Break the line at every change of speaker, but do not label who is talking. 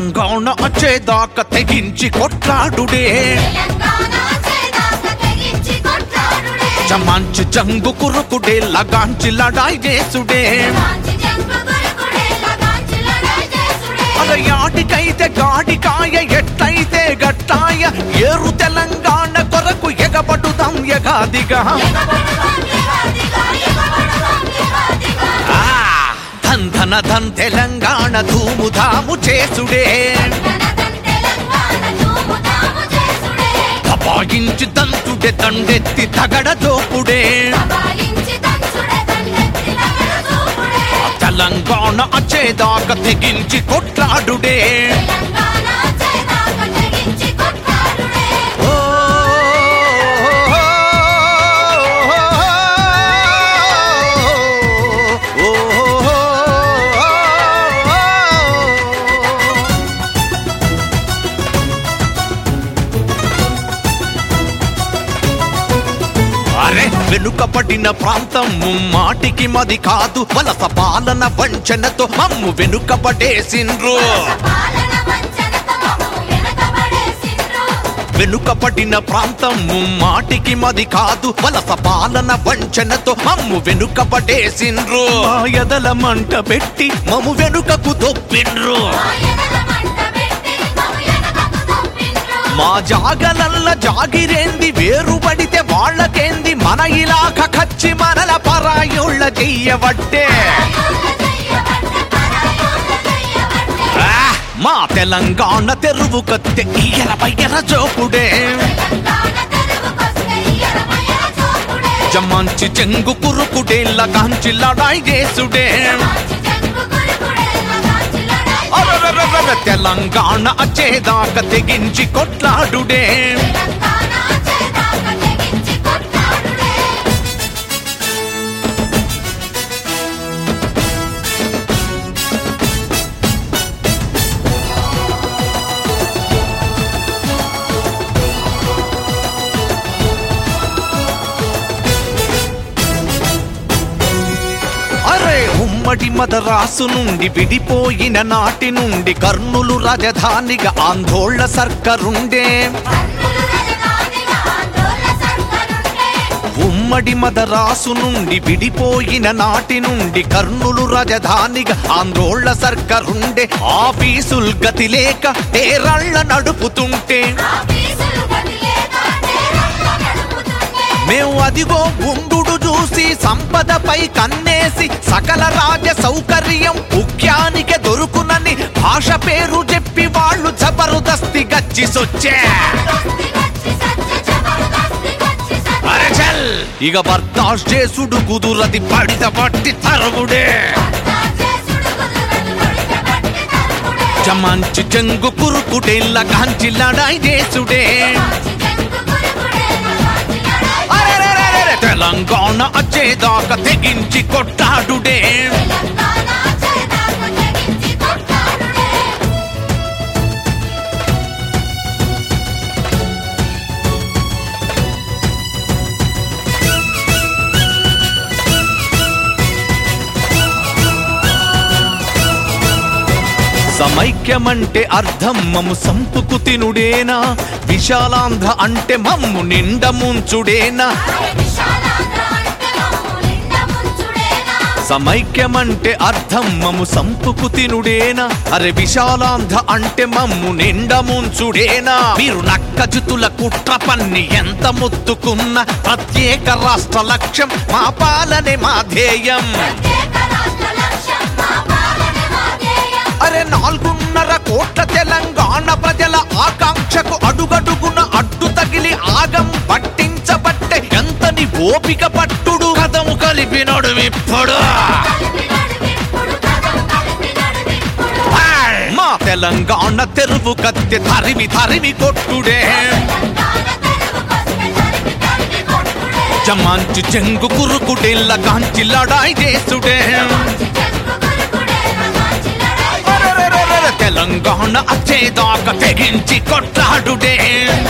తెలంగాణ వచ్చేదాకా తెగించి కొట్లాడుడే మంచి జంగు కురుకుడే లగాంచి లడాయి చేసుడే యాటికైతే గాడికాయ ఎట్లయితే గట్టాయ ఏరు తెలంగాణ కొరకు ఎగబడుదాం ఎగాదిగా ధన్ ధన ధన్ తెలంగాణ ధూముధాము చేసుడే దబాయించి దంతుడే దండెత్తి తగడ దోపుడే తెలంగాణ వచ్చేదాకా తెగించి కొట్లాడుడే వెనుకబడిన ప్రాంతం మాటికి మది కాదు వలస పాలన వంచనతో మమ్ము వెనుకబడేసిండ్రు వెనుకబడిన ప్రాంతం మాటికి మది కాదు వలస పాలన వంచనతో మమ్ము వెనుకబడేసిండ్రు ఎదల మంట పెట్టి మమ్ము వెనుకకు దొప్పిండ్రు మా జాగలల్ల జాగిరేంది వేరుబడితే వాళ్ళకేంది మన ఇలాక కచ్చి మనల పరాయుళ్ళ చెయ్యబట్టే మా తెలంగాణ తెరువు కత్తె ఇయ్యల పయ్యల జోపుడే జమంచి చెంగు కురుకుడే లగాంచి లడాయి చేసుడే తెలంగాణ వచ్చేదాకా తెగించి కొట్లాడుడే ఉమ్మడి మదరాసు నుండి విడిపోయిన నాటి నుండి కర్నూలు రాజధానిగా ఆందోళన సర్కారుండే ఉమ్మడి మదరాసు నుండి విడిపోయిన నాటి నుండి కర్నూలు రాజధానిగా ఆందోళన సర్కారుండే ఆఫీసులు గతి లేక తేరళ్ళ నడుపుతుంటే మేము అదిగో గుండుడు చూసి సంపదపై కన్నేసి సకల రాజ్య సౌకర్యం ముఖ్యానికి దొరుకునని భాష పేరు చెప్పి వాళ్ళు జబర్దస్తి గచ్చి సొచ్చే ఇక బర్దాష్ చేసుడు కుదురది పడిత పట్టి తరుగుడే చమంచి చెంగు కురుకుడే లగాంచి లడాయి చేసుడే తెలంగాణ వచ్చేదాకా తెగించి కొట్లాడుడే సమైక్యమంటే అర్థం మమ్ము సంపుకు తినుడేనా విశాలాంధ్ర అంటే మమ్ము నిండ ముంచుడేనా సమైక్యమంటే అర్థం మమ్ము సంపుకు తినుడేనా అరే విశాలాంధ్ర అంటే మమ్ము నిండ ముంచుడేనా మీరు నక్కజుతుల కుట్ర పన్ని ఎంత ముత్తుకున్న ప్రత్యేక రాష్ట్ర లక్ష్యం మా పాలనే మా ధ్యేయం అరే 4.5 కోట్ల తెలంగాణ ప్రజల ఆకాంక్షకు అడుగడుగున అడ్డు తగిలి ఆగం పట్టించబట్టే ఎంతని ఓపిక పట్టుడు కథము కలిపినడు ఇప్పుడు మా తెలంగాణ తెరువు కత్తె తరిమి తరిమి కొట్టుడే జమంచి చెంగు కురుకుడే లగాంచి లడాయి చేసుడే తెలంగాణ వచ్చేదాకా తెగించి కొట్లాడుడే